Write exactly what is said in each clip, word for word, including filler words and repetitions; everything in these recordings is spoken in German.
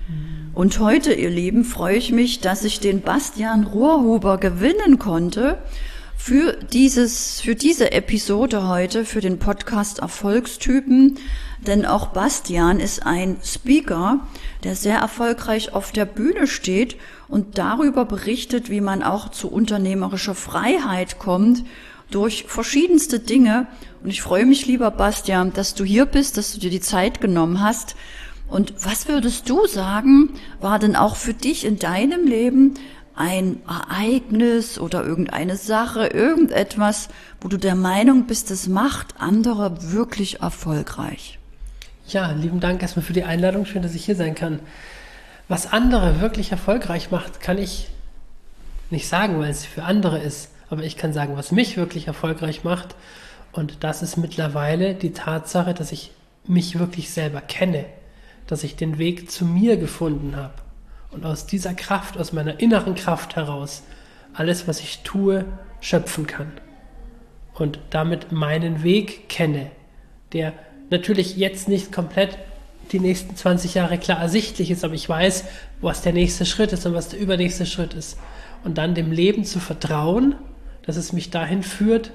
Und heute, ihr Lieben, freue ich mich, dass ich den Bastian Rohrhuber gewinnen konnte für dieses, für diese Episode heute, für den Podcast Erfolgstypen. Denn auch Bastian ist ein Speaker, der sehr erfolgreich auf der Bühne steht und darüber berichtet, wie man auch zu unternehmerischer Freiheit kommt durch verschiedenste Dinge. Und ich freue mich, lieber Bastian, dass du hier bist, dass du dir die Zeit genommen hast. Und was würdest du sagen, war denn auch für dich in deinem Leben ein Ereignis oder irgendeine Sache, irgendetwas, wo du der Meinung bist, das macht andere wirklich erfolgreich? Ja, lieben Dank erstmal für die Einladung. Schön, dass ich hier sein kann. Was andere wirklich erfolgreich macht, kann ich nicht sagen, weil es für andere ist. Aber ich kann sagen, was mich wirklich erfolgreich macht. Und das ist mittlerweile die Tatsache, dass ich mich wirklich selber kenne. Dass ich den Weg zu mir gefunden habe und aus dieser Kraft, aus meiner inneren Kraft heraus alles, was ich tue, schöpfen kann und damit meinen Weg kenne, der natürlich jetzt nicht komplett die nächsten zwanzig Jahre klar ersichtlich ist, aber ich weiß, was der nächste Schritt ist und was der übernächste Schritt ist und dann dem Leben zu vertrauen, dass es mich dahin führt,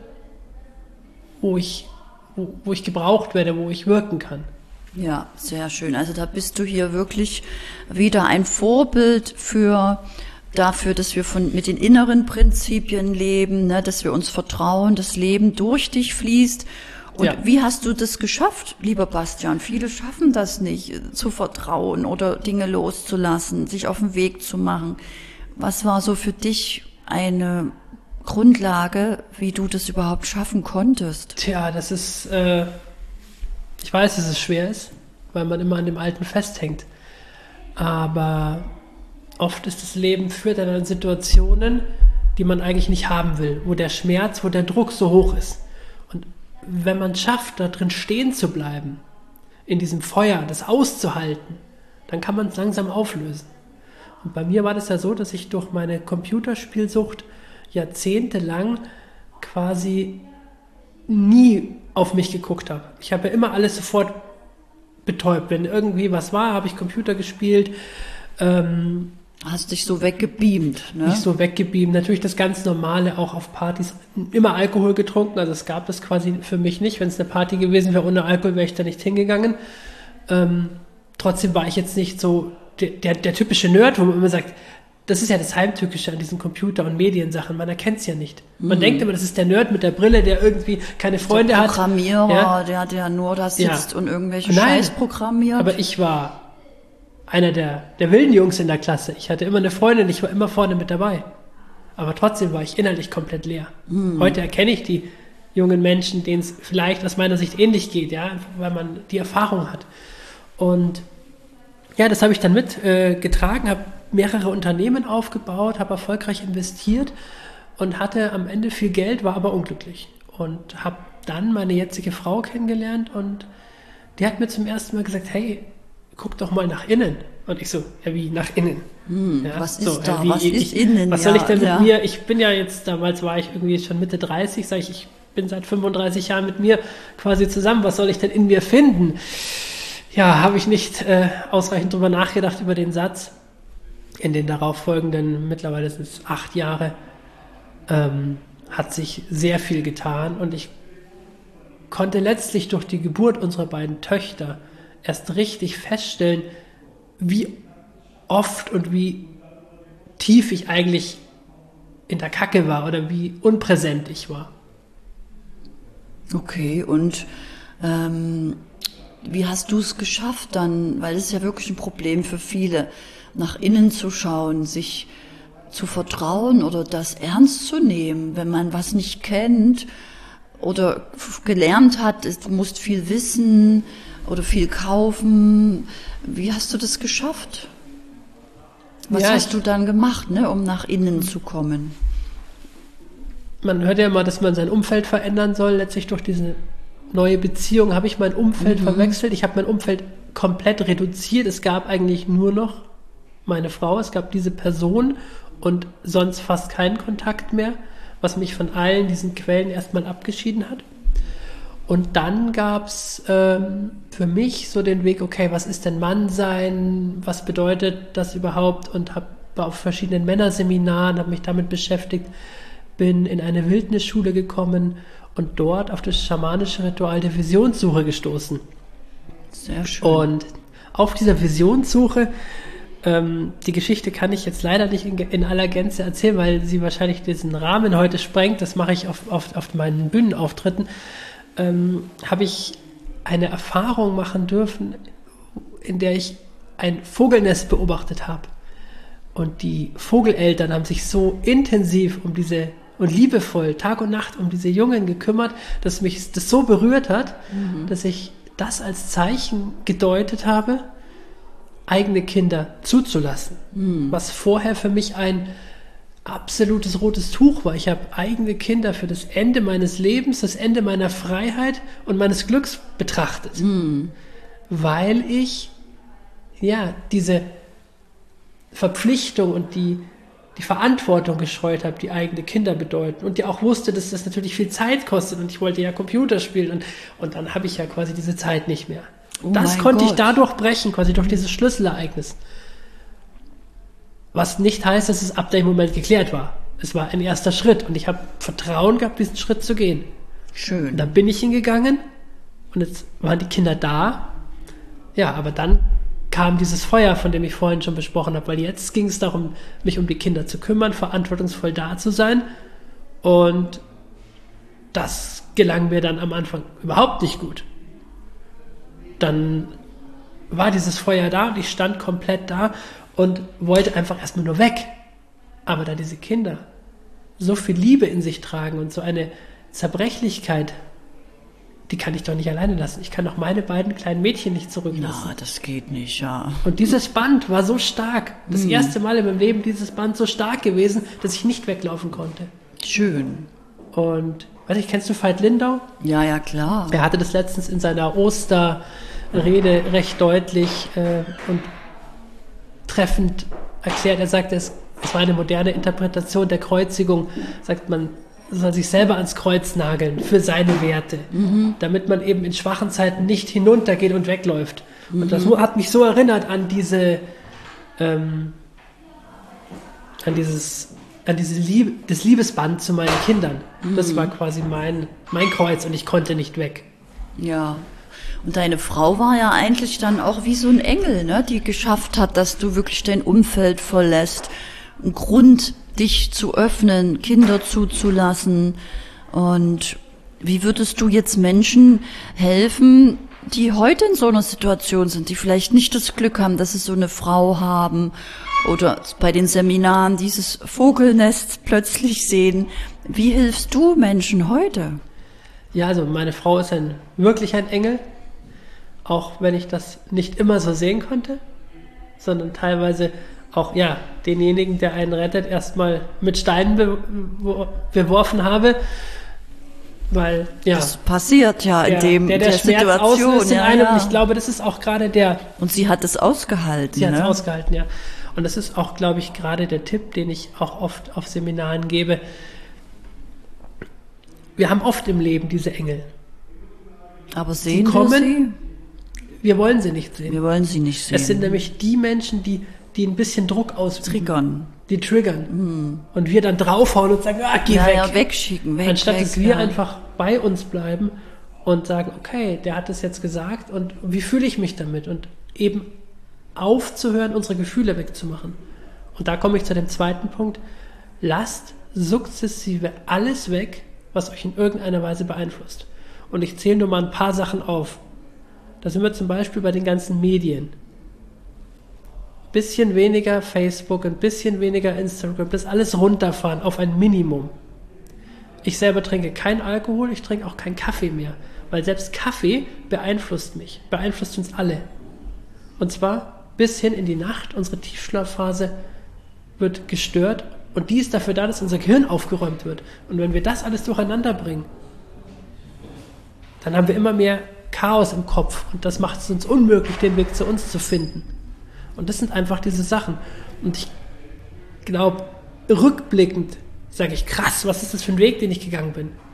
wo ich, wo, wo ich gebraucht werde, wo ich wirken kann. Ja, sehr schön. Also da bist du hier wirklich wieder ein Vorbild für dafür, dass wir von mit den inneren Prinzipien leben, ne, dass wir uns vertrauen, das Leben durch dich fließt. Und ja. Wie hast du das geschafft, lieber Bastian? Viele schaffen das nicht, zu vertrauen oder Dinge loszulassen, sich auf den Weg zu machen. Was war so für dich eine Grundlage, wie du das überhaupt schaffen konntest? Tja, das ist... Äh Ich weiß, dass es schwer ist, weil man immer an dem Alten festhängt. Aber oft ist das Leben führt dann an Situationen, die man eigentlich nicht haben will, wo der Schmerz, wo der Druck so hoch ist. Und wenn man schafft, da drin stehen zu bleiben, in diesem Feuer, das auszuhalten, dann kann man es langsam auflösen. Und bei mir war das ja so, dass ich durch meine Computerspielsucht jahrzehntelang quasi nie auf mich geguckt habe. Ich habe ja immer alles sofort betäubt. Wenn irgendwie was war, habe ich Computer gespielt. Ähm, Hast dich so weggebeamt, ne? Nicht so weggebeamt. Natürlich das ganz Normale, auch auf Partys. Immer Alkohol getrunken, also es gab das quasi für mich nicht. Wenn es eine Party gewesen wäre ohne Alkohol, wäre ich da nicht hingegangen. Ähm, trotzdem war ich jetzt nicht so der, der, der typische Nerd, wo man immer sagt, das ist ja das Heimtückische an diesen Computer- und Mediensachen. Man erkennt es ja nicht. Man mhm. denkt immer, das ist der Nerd mit der Brille, der irgendwie keine Freunde der hat. Programmierer, ja? der, der nur da sitzt ja. und irgendwelche Nein, Scheiß programmiert. Aber ich war einer der, der wilden Jungs in der Klasse. Ich hatte immer eine Freundin, ich war immer vorne mit dabei. Aber trotzdem war ich innerlich komplett leer. Mhm. Heute erkenne ich die jungen Menschen, denen es vielleicht aus meiner Sicht ähnlich geht, ja, weil man die Erfahrung hat. Und ja, das habe ich dann mitgetragen, äh, habe mehrere Unternehmen aufgebaut, habe erfolgreich investiert und hatte am Ende viel Geld, war aber unglücklich. Und habe dann meine jetzige Frau kennengelernt und die hat mir zum ersten Mal gesagt, hey, guck doch mal nach innen. Und ich so, ja wie, nach innen? Hm, ja, was ist so, da, ja, wie, was ich, ist innen? Was soll ja, ich denn mit ja. mir, ich bin ja jetzt, damals war ich irgendwie schon Mitte dreißig, sage ich, ich bin seit fünfunddreißig Jahren mit mir quasi zusammen, was soll ich denn in mir finden? Ja, habe ich nicht äh, ausreichend drüber nachgedacht über den Satz. In den darauffolgenden, mittlerweile sind es acht Jahre, ähm, hat sich sehr viel getan und ich konnte letztlich durch die Geburt unserer beiden Töchter erst richtig feststellen, wie oft und wie tief ich eigentlich in der Kacke war oder wie unpräsent ich war. Okay, und ähm, wie hast du es geschafft dann, weil es ist ja wirklich ein Problem für viele, nach innen zu schauen, sich zu vertrauen oder das ernst zu nehmen, wenn man was nicht kennt oder gelernt hat, du musst viel wissen oder viel kaufen. Wie hast du das geschafft? Was ja, hast du dann gemacht, ne, um nach innen zu kommen? Man hört ja immer, dass man sein Umfeld verändern soll. Letztlich durch diese neue Beziehung habe ich mein Umfeld mhm. verwechselt. Ich habe mein Umfeld komplett reduziert. Es gab eigentlich nur noch meine Frau, es gab diese Person und sonst fast keinen Kontakt mehr, was mich von allen diesen Quellen erstmal abgeschieden hat. Und dann gab es ähm, für mich so den Weg, okay, was ist denn Mannsein, was bedeutet das überhaupt? Und habe auf verschiedenen Männerseminaren, habe mich damit beschäftigt, bin in eine Wildnisschule gekommen und dort auf das schamanische Ritual der Visionssuche gestoßen. Sehr schön. Und auf dieser Visionssuche, ähm, die Geschichte kann ich jetzt leider nicht in, in aller Gänze erzählen, weil sie wahrscheinlich diesen Rahmen heute sprengt, das mache ich auf, auf, auf meinen Bühnenauftritten, ähm, habe ich eine Erfahrung machen dürfen, in der ich ein Vogelnest beobachtet habe. Und die Vogeleltern haben sich so intensiv um diese und liebevoll Tag und Nacht um diese Jungen gekümmert, dass mich das so berührt hat, mhm. dass ich das als Zeichen gedeutet habe, eigene Kinder zuzulassen. Mhm. Was vorher für mich ein absolutes rotes Tuch war. Ich habe eigene Kinder für das Ende meines Lebens, das Ende meiner Freiheit und meines Glücks betrachtet. Mhm. Weil ich ja diese Verpflichtung und die, die Verantwortung gescheut habe, die eigene Kinder bedeuten. Und die auch wusste, dass das natürlich viel Zeit kostet und ich wollte ja Computer spielen und, und dann habe ich ja quasi diese Zeit nicht mehr. Oh das konnte Gott. ich dadurch brechen, quasi durch dieses Schlüsselereignis. Was nicht heißt, dass es ab dem Moment geklärt war. Es war ein erster Schritt und ich habe Vertrauen gehabt, diesen Schritt zu gehen. Schön. Und dann bin ich hingegangen und jetzt waren die Kinder da. Ja, aber dann kam dieses Feuer, von dem ich vorhin schon besprochen habe, weil jetzt ging es darum, mich um die Kinder zu kümmern, verantwortungsvoll da zu sein und das gelang mir dann am Anfang überhaupt nicht gut. Dann war dieses Feuer da und ich stand komplett da und wollte einfach erstmal nur weg. Aber da diese Kinder so viel Liebe in sich tragen und so eine Zerbrechlichkeit, die kann ich doch nicht alleine lassen. Ich kann doch meine beiden kleinen Mädchen nicht zurücklassen. Ja, das geht nicht, ja. Und dieses Band war so stark. Das mm. erste Mal in meinem Leben dieses Band so stark gewesen, dass ich nicht weglaufen konnte. Schön. Und, weiß ich, kennst du Veit Lindau? Ja, ja, klar. Er hatte das letztens in seiner Osterrede recht deutlich äh, und treffend erklärt. Er sagte, es, es war eine moderne Interpretation der Kreuzigung, sagt man, soll sich selber ans Kreuz nageln für seine Werte, mhm. damit man eben in schwachen Zeiten nicht hinuntergeht und wegläuft. Mhm. Und das hat mich so erinnert an diese, ähm, an dieses, an diese Liebe, das Liebesband zu meinen Kindern. Mhm. Das war quasi mein, mein Kreuz und ich konnte nicht weg. Ja. Und deine Frau war ja eigentlich dann auch wie so ein Engel, ne, die geschafft hat, dass du wirklich dein Umfeld verlässt. Ein Grund, dich zu öffnen, Kinder zuzulassen. Und wie würdest du jetzt Menschen helfen, die heute in so einer Situation sind, die vielleicht nicht das Glück haben, dass sie so eine Frau haben oder bei den Seminaren dieses Vogelnest plötzlich sehen? Wie hilfst du Menschen heute? Ja, also meine Frau ist ein, wirklich ein Engel, auch wenn ich das nicht immer so sehen konnte, sondern teilweise auch, ja, denjenigen, der einen rettet, erstmal mit Steinen be- beworfen habe, weil, ja. Das passiert ja in der, dem, der, der, der der Schmerz Situation. Auslöst in ja, einem, ja. Und ich glaube, das ist auch gerade der... Und sie hat es ausgehalten. Sie hat es ne? ausgehalten, ja. Und das ist auch, glaube ich, gerade der Tipp, den ich auch oft auf Seminaren gebe. Wir haben oft im Leben diese Engel. Aber sehen die kommen, wir sie? Wir wollen sie nicht sehen. Wir wollen sie nicht sehen. Es sind nämlich die Menschen, die die ein bisschen Druck ausüben. Triggern. Die triggern. Mhm. Und wir dann draufhauen und sagen, ah, geh ja, weg. Ja, wegschicken, weg, Anstatt, weg, dass wir ja. einfach bei uns bleiben und sagen, okay, der hat es jetzt gesagt und wie fühle ich mich damit? Und eben aufzuhören, unsere Gefühle wegzumachen. Und da komme ich zu dem zweiten Punkt. Lasst sukzessive alles weg, was euch in irgendeiner Weise beeinflusst. Und ich zähle nur mal ein paar Sachen auf. Da sind wir zum Beispiel bei den ganzen Medien. Bisschen weniger Facebook, ein bisschen weniger Instagram, das alles runterfahren auf ein Minimum. Ich selber trinke kein Alkohol, ich trinke auch keinen Kaffee mehr, weil selbst Kaffee beeinflusst mich, beeinflusst uns alle. Und zwar bis hin in die Nacht, unsere Tiefschlafphase wird gestört und die ist dafür da, dass unser Gehirn aufgeräumt wird. Und wenn wir das alles durcheinander bringen, dann haben wir immer mehr Chaos im Kopf und das macht es uns unmöglich, den Weg zu uns zu finden. Und das sind einfach diese Sachen. Und ich glaube, rückblickend sage ich, krass, was ist das für ein Weg, den ich gegangen bin?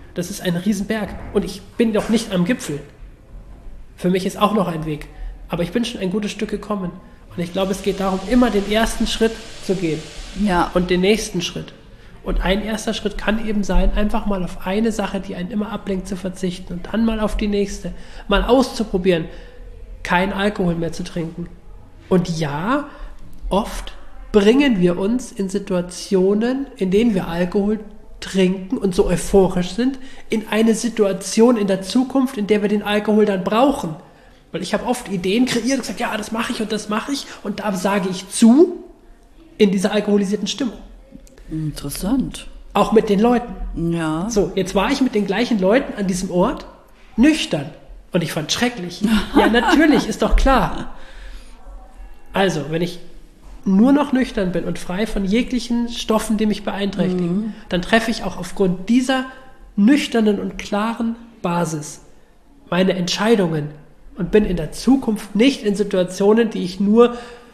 Das ist ein Riesenberg. Und ich bin noch nicht am Gipfel. Für mich ist auch noch ein Weg. Aber ich bin schon ein gutes Stück gekommen. Und ich glaube, es geht darum, immer den ersten Schritt zu gehen. Ja. Und den nächsten Schritt. Und ein erster Schritt kann eben sein, einfach mal auf eine Sache, die einen immer ablenkt, zu verzichten. Und dann mal auf die nächste. Mal auszuprobieren, kein Alkohol mehr zu trinken. Und ja, oft bringen wir uns in Situationen, in denen wir Alkohol trinken und so euphorisch sind, in eine Situation in der Zukunft, in der wir den Alkohol dann brauchen. Weil ich habe oft Ideen kreiert und gesagt, ja, das mache ich und das mache ich. Und da sage ich zu in dieser alkoholisierten Stimmung. Interessant. Auch mit den Leuten. Ja. So, jetzt war ich mit den gleichen Leuten an diesem Ort nüchtern. Und ich fand es schrecklich. Ja, natürlich, ist doch klar. Also, wenn ich nur noch nüchtern bin und frei von jeglichen Stoffen, die mich beeinträchtigen, mhm. dann treffe ich auch aufgrund dieser nüchternen und klaren Basis meine Entscheidungen und bin in der Zukunft nicht in Situationen, die ich nur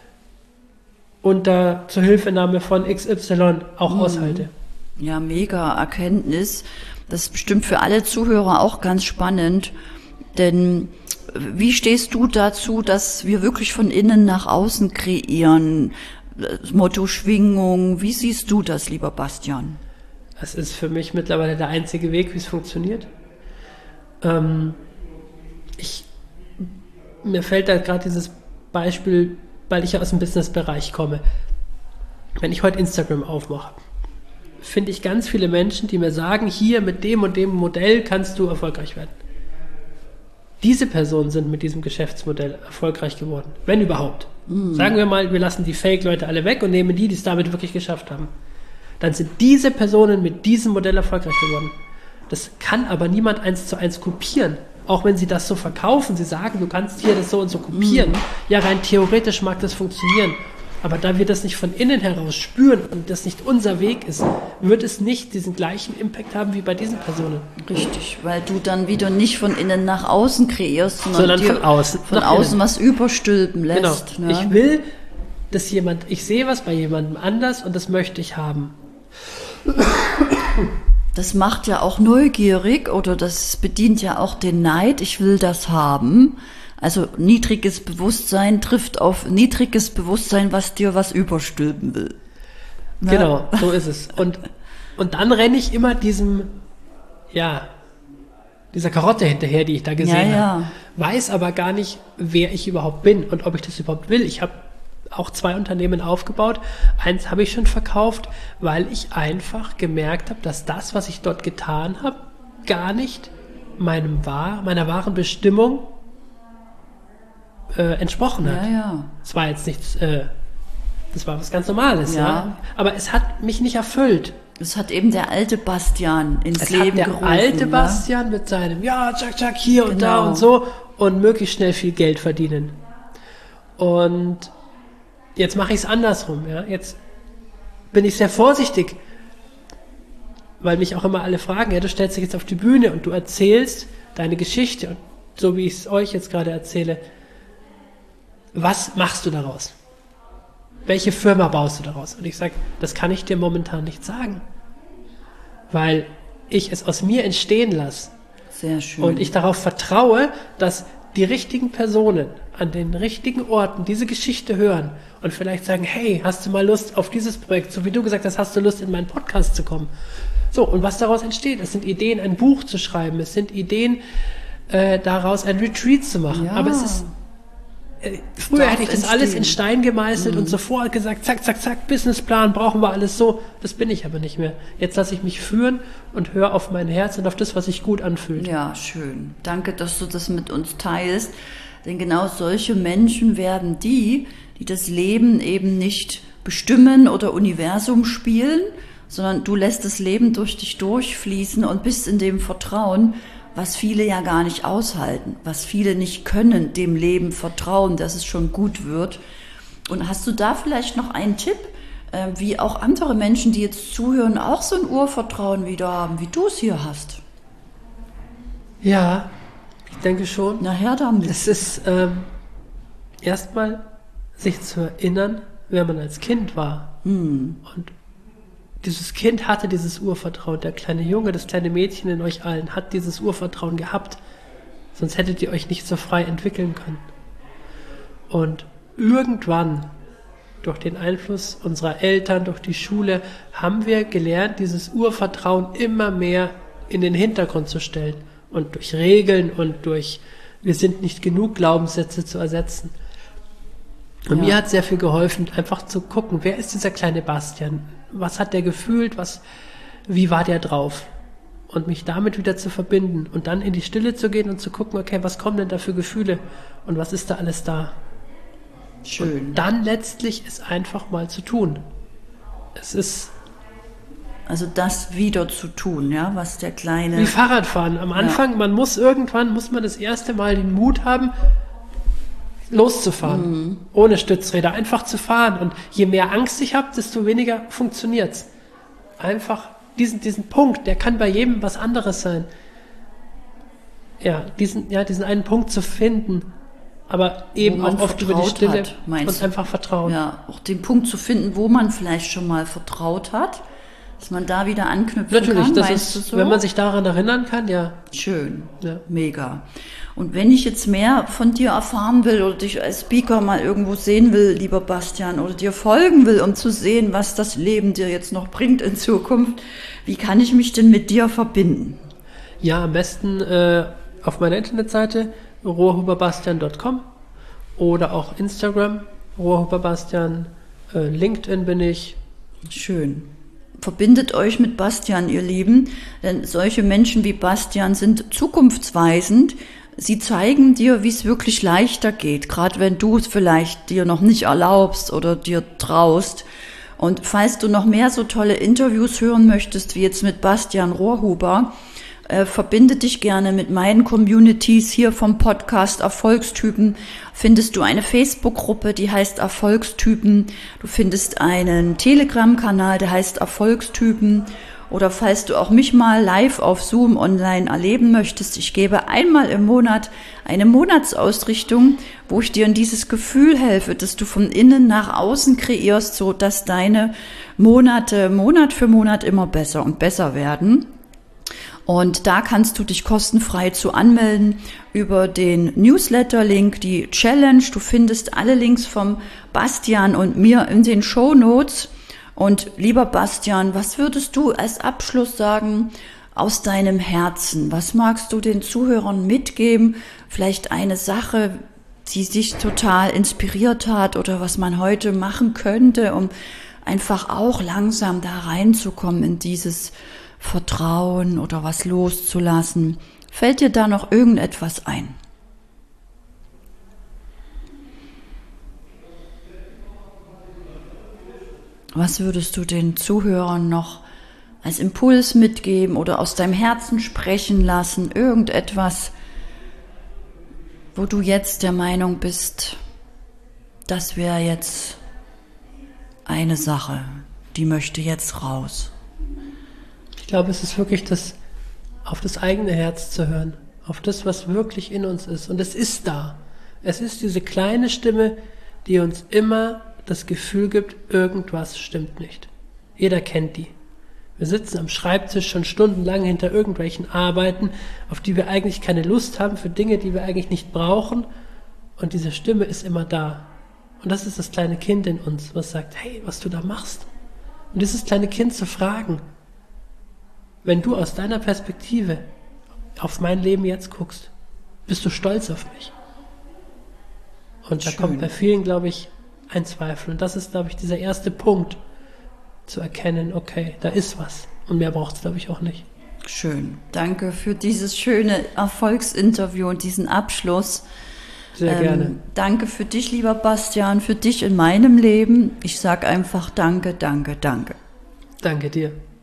unter Zuhilfenahme von X Y auch mhm. aushalte. Ja, mega Erkenntnis. Das ist bestimmt für alle Zuhörer auch ganz spannend, denn wie stehst du dazu, dass wir wirklich von innen nach außen kreieren? Das Motto Schwingung. Wie siehst du das, lieber Bastian? Das ist für mich mittlerweile der einzige Weg, wie es funktioniert. Ähm, ich, mir fällt da gerade dieses Beispiel, weil ich ja aus dem Businessbereich komme. Wenn ich heute Instagram aufmache, finde ich ganz viele Menschen, die mir sagen, hier mit dem und dem Modell kannst du erfolgreich werden. Diese Personen sind mit diesem Geschäftsmodell erfolgreich geworden, wenn überhaupt. Mm. Sagen wir mal, wir lassen die Fake-Leute alle weg und nehmen die, die es damit wirklich geschafft haben. Dann sind diese Personen mit diesem Modell erfolgreich geworden. Das kann aber niemand eins zu eins kopieren. Auch wenn sie das so verkaufen, sie sagen, du kannst hier das so und so kopieren. Mm. Ja, rein theoretisch mag das funktionieren. Aber da wir das nicht von innen heraus spüren und das nicht unser Weg ist, wird es nicht diesen gleichen Impact haben wie bei diesen Personen. Richtig, weil du dann wieder nicht von innen nach außen kreierst, sondern, sondern dir von außen, von außen was überstülpen lässt. Genau. Ne? Ich will, dass jemand, ich sehe was bei jemandem anders und das möchte ich haben. Das macht ja auch neugierig oder das bedient ja auch den Neid, ich will das haben. Also niedriges Bewusstsein trifft auf niedriges Bewusstsein, was dir was überstülpen will. Ne? Genau, so ist es. Und, und dann renne ich immer diesem, ja, dieser Karotte hinterher, die ich da gesehen ja, ja. habe. Weiß aber gar nicht, wer ich überhaupt bin und ob ich das überhaupt will. Ich habe auch zwei Unternehmen aufgebaut. Eins habe ich schon verkauft, weil ich einfach gemerkt habe, dass das, was ich dort getan habe, gar nicht meinem wahr, meiner wahren Bestimmung Äh, entsprochen hat. Ja, ja. Es war jetzt nichts, äh, das war was ganz Normales, ja. ja. Aber es hat mich nicht erfüllt. Es hat eben der alte Bastian ins es Leben hat der gerufen. alte ne? Bastian mit seinem, ja, tschak, tschak, hier genau. und da und so und möglichst schnell viel Geld verdienen. Und jetzt mache ich es andersrum, ja. Jetzt bin ich sehr vorsichtig, weil mich auch immer alle fragen, ja, du stellst dich jetzt auf die Bühne und du erzählst deine Geschichte und so wie ich es euch jetzt gerade erzähle. Was machst du daraus? Welche Firma baust du daraus? Und ich sage, das kann ich dir momentan nicht sagen, weil ich es aus mir entstehen lasse. Sehr schön. Und ich darauf vertraue, dass die richtigen Personen an den richtigen Orten diese Geschichte hören und vielleicht sagen, hey, hast du mal Lust auf dieses Projekt? So wie du gesagt hast, hast du Lust, in meinen Podcast zu kommen? So, und was daraus entsteht, es sind Ideen, ein Buch zu schreiben, es sind Ideen, äh, daraus ein Retreat zu machen. Ja. Aber es ist Früher Darf hätte ich das entstehen. alles in Stein gemeißelt mhm. und sofort gesagt, zack, zack, zack, Businessplan, brauchen wir alles so. Das bin ich aber nicht mehr. Jetzt lasse ich mich führen und höre auf mein Herz und auf das, was sich gut anfühlt. Ja, schön. Danke, dass du das mit uns teilst. Denn genau solche Menschen werden die, die das Leben eben nicht bestimmen oder Universum spielen, sondern du lässt das Leben durch dich durchfließen und bist in dem Vertrauen, was viele ja gar nicht aushalten, was viele nicht können, dem Leben vertrauen, dass es schon gut wird. Und hast du da vielleicht noch einen Tipp, äh, wie auch andere Menschen, die jetzt zuhören, auch so ein Urvertrauen wieder haben, wie du es hier hast? Ja, ich denke schon. Na her damit. Es ist ähm, erstmal sich zu erinnern, wer man als Kind war. Hm. Und dieses Kind hatte dieses Urvertrauen, der kleine Junge, das kleine Mädchen in euch allen hat dieses Urvertrauen gehabt, sonst hättet ihr euch nicht so frei entwickeln können. Und irgendwann, durch den Einfluss unserer Eltern, durch die Schule, haben wir gelernt, dieses Urvertrauen immer mehr in den Hintergrund zu stellen und durch Regeln und durch wir sind nicht genug Glaubenssätze zu ersetzen. Und ja. mir hat sehr viel geholfen, einfach zu gucken, wer ist dieser kleine Bastian? Was hat der gefühlt? Was, wie war der drauf? Und mich damit wieder zu verbinden und dann in die Stille zu gehen und zu gucken, okay, was kommen denn da für Gefühle und was ist da alles da? Schön. Und dann letztlich es einfach mal zu tun. Es ist also das wieder zu tun, ja, was der kleine... Wie Fahrradfahren. Am Anfang, ja. man muss irgendwann, muss man das erste Mal den Mut haben, loszufahren. Mhm. Ohne Stützräder. Einfach zu fahren. Und je mehr Angst ich habe, desto weniger funktioniert's. Einfach diesen, diesen Punkt, der kann bei jedem was anderes sein. Ja, diesen, ja, diesen einen Punkt zu finden. Aber eben auch oft über die Stille hat, und einfach vertrauen. Ja, auch den Punkt zu finden, wo man vielleicht schon mal vertraut hat. Dass man da wieder anknüpfen Natürlich, kann, das meinst ist, du so? wenn man sich daran erinnern kann, ja. Schön, ja. Mega. Und wenn ich jetzt mehr von dir erfahren will oder dich als Speaker mal irgendwo sehen will, lieber Bastian, oder dir folgen will, um zu sehen, was das Leben dir jetzt noch bringt in Zukunft, wie kann ich mich denn mit dir verbinden? Ja, am besten äh, auf meiner Internetseite rohrhuberbastian punkt com oder auch Instagram, rohrhuberbastian, äh, LinkedIn bin ich. Schön. Verbindet euch mit Bastian, ihr Lieben, denn solche Menschen wie Bastian sind zukunftsweisend. Sie zeigen dir, wie es wirklich leichter geht, gerade wenn du es vielleicht dir noch nicht erlaubst oder dir traust. Und falls du noch mehr so tolle Interviews hören möchtest, wie jetzt mit Bastian Rohrhuber, äh, verbinde dich gerne mit meinen Communities hier vom Podcast Erfolgstypen. Findest du eine Facebook-Gruppe, die heißt Erfolgstypen. Du findest einen Telegram-Kanal, der heißt Erfolgstypen. Oder falls du auch mich mal live auf Zoom online erleben möchtest, ich gebe einmal im Monat eine Monatsausrichtung, wo ich dir in dieses Gefühl helfe, dass du von innen nach außen kreierst, so dass deine Monate Monat für Monat immer besser und besser werden. Und da kannst du dich kostenfrei zu anmelden über den Newsletter-Link, die Challenge. Du findest alle Links vom Bastian und mir in den Shownotes. Und lieber Bastian, was würdest du als Abschluss sagen aus deinem Herzen? Was magst du den Zuhörern mitgeben? Vielleicht eine Sache, die dich total inspiriert hat oder was man heute machen könnte, um einfach auch langsam da reinzukommen in dieses Vertrauen oder was loszulassen. Fällt dir da noch irgendetwas ein? Was würdest du den Zuhörern noch als Impuls mitgeben oder aus deinem Herzen sprechen lassen? Irgendetwas, wo du jetzt der Meinung bist, das wäre jetzt eine Sache, die möchte jetzt raus. Ich glaube, es ist wirklich das, auf das eigene Herz zu hören, auf das, was wirklich in uns ist. Und es ist da. Es ist diese kleine Stimme, die uns immer das Gefühl gibt, irgendwas stimmt nicht. Jeder kennt die. Wir sitzen am Schreibtisch schon stundenlang hinter irgendwelchen Arbeiten, auf die wir eigentlich keine Lust haben, für Dinge, die wir eigentlich nicht brauchen. Und diese Stimme ist immer da. Und das ist das kleine Kind in uns, was sagt, hey, was du da machst. Und dieses kleine Kind zu fragen, wenn du aus deiner Perspektive auf mein Leben jetzt guckst, bist du stolz auf mich? Und da Schön. Kommt bei vielen, glaube ich, ein Zweifel. Und das ist, glaube ich, dieser erste Punkt, zu erkennen, okay, da ist was. Und mehr braucht es, glaube ich, auch nicht. Schön. Danke für dieses schöne Erfolgsinterview und diesen Abschluss. Sehr ähm, gerne. Danke für dich, lieber Bastian, für dich in meinem Leben. Ich sage einfach danke, danke, danke. Danke dir.